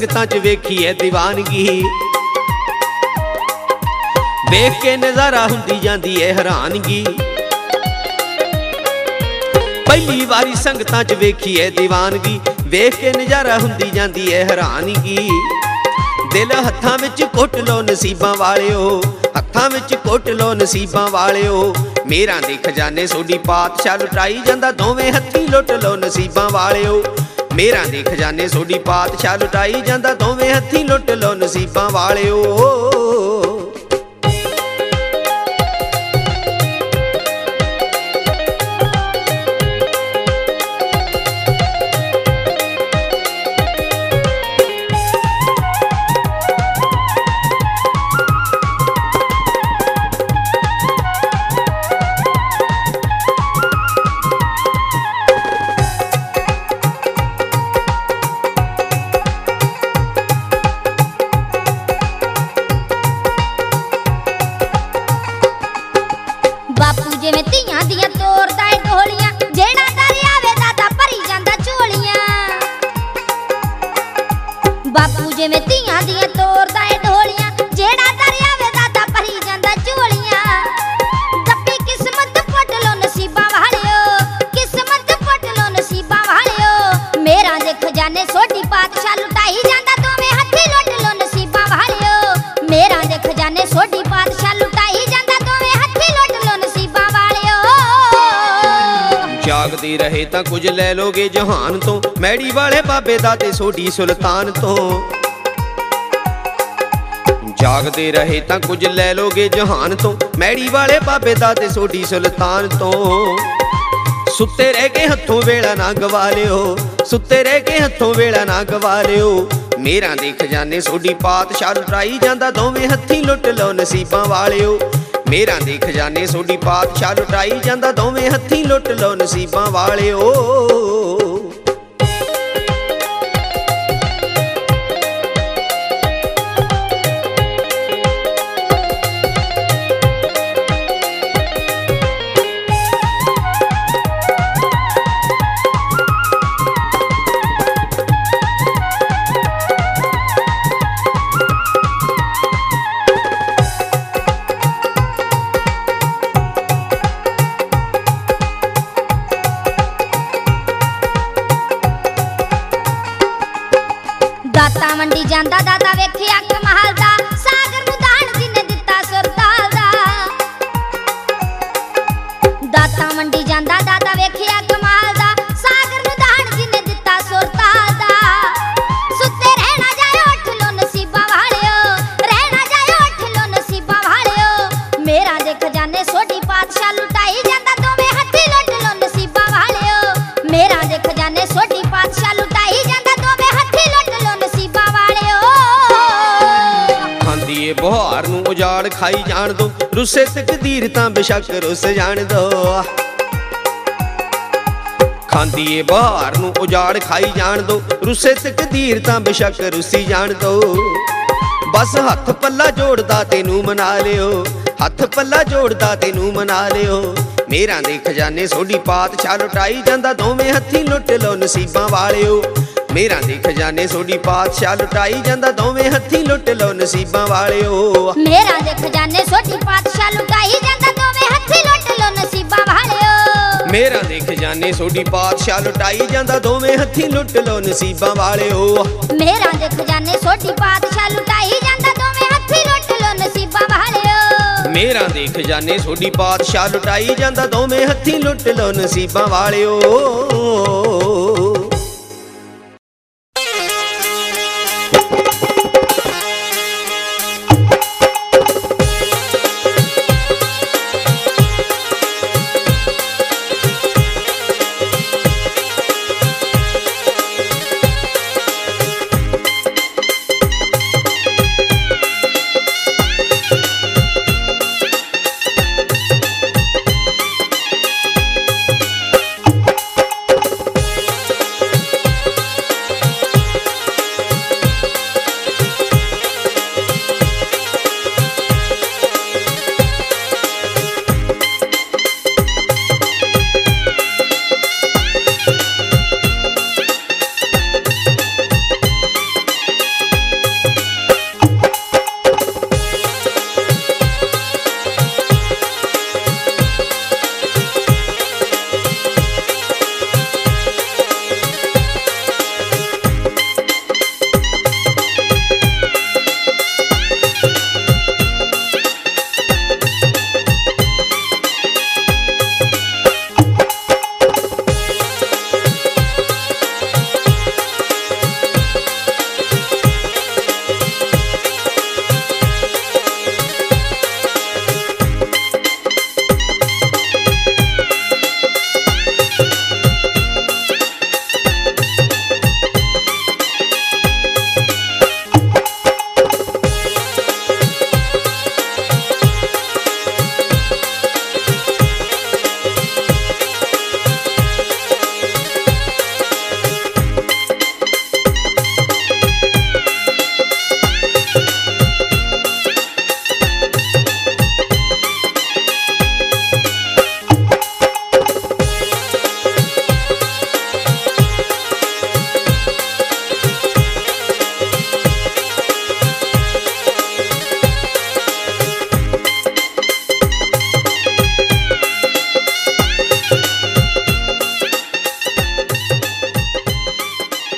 संगतां च वेखी है दीवानगी। वेख के नज़ारा हुंदी जांदी है हैरानगी। पहली वारी संगतां च वेखी है दीवानगी। वेख के नज़ारा हुंदी जांदी है हैरानगी। दिल हत्थां विच घुट लो नसीबां वालिओ, हत्थां विच घुट लो नसीबां वालिओ। मेरा दे खजाने सोडी पातशाह लुटाई जांदा, दोवें हत्थीं लुट लो नसीबां वालिओ। मेरा दे खजाने सोडी पातशाह लुटाई जांदा, दोवें हत्थीं लुट लो नसीबां वालिओ। बापू जिवें धीआं दियां तोरदा ए ढोलियां, जेड़ा दर आवे दादा भरी जांदा झोलियां। बापू जिवें धीआं दियां तोरदा ए ढोलियां, जेड़ा दर आवे दादा भरी जांदा झोलियां। दब्बी किस्मत फुट लो नसीबां वालिओ, किस्मत फुट लो नसीबां वालिओ। मेरा दे खजाने सोडी पातशाह लुटाई जांदा, दोवें हत्थीं लुट लो नसीबां वालिओ। मेरा दे खजाने सोडी पातशाह लुटाई जांदा, दोवें हत्थीं लुट लो नसीबां वालिओ। जागदे रहे तां कुछ लै लोगे जहान तो, मैड़ी वाले बाबे दाते सोडी सुल्तान तो। जागदे रहे तां कुछ लै लोगे जहान तो, मैड़ी वाले बाबे दाते सोडी सुल्तान तो। सुत्ते रह के हत्थों वेला ना गवा लिओ, सुत्ते रह के हत्थों वेला ना गवा लिओ। मेरा दे खजाने सोडी पातशाह लुटाई जांदा, दोवें हत्थीं लुट लो नसीबां वालिओ। मेरा दे खजाने सोडी पातशाह लुटाई जांदा, दोवें हत्थीं लुट लो नसीबां वालिओ। दाता मंडी जांदा दादा वेखिया कमाल दा, सागर नूं दान जिने दिता सुरताल दा। दाता मंडी जांदा दादा वेखिया कमाल दा, सागर नूं दान जिने दिता सुरताल दा। सुत्ते रहना जाए उठ लो नसीबां वालिओ, रहना जाए उठ लो नसीबां वालिओ। मेरा दे खजाने सोडी पातशाह लुटाई जांदा, दोवें हत्थीं लुट लो नसीबां वालिओ। मेरा दे खजाने सोडी पातशाह लुटाई जांदा, दोवें हत्थीं लुट लो नसीबां वालिओ। खांदी ए बहार नूं उजाड़ खाई जाण दो, रुसे तकदीर तां बेशक रुस जाण दो। खांदी ए बहार नूं उजाड़ खाई जाण दो, रुसे तकदीर तां बेशक रुसी जाण दो। बस हत्थ पल्ला जोड़दा तेनू मना लिओ, हत्थ पल्ला जोड़दा तेनू मना लिओ। मेरा दे खजाने सोडी पातशाह लुटाई जांदा, दोवें हत्थीं लुट लो नसीबां वालिओ। मेरा दे खजाने सोडी पातशाह लुटाई जांदा, दोवें हत्थीं लुट लो नसीबां वालिओ। मेरा दे खजाने सोडी पातशाह लुटाई जांदा, दोवें हत्थीं लुट लो नसीबां वालिओ। मेरा दे खजाने सोडी पातशाह लुटाई जांदा, दोवें हत्थीं लुट लो नसीबां वालिओ। मेरा दे खजाने सोडी पातशाह लुटाई जांदा, दोवें हत्थीं लुट लो नसीबां वालिओ। मेरा दे खजाने सोडी पातशाह लुटाई जांदा, दोवें हत्थीं लुट लो नसीबां वालिओ।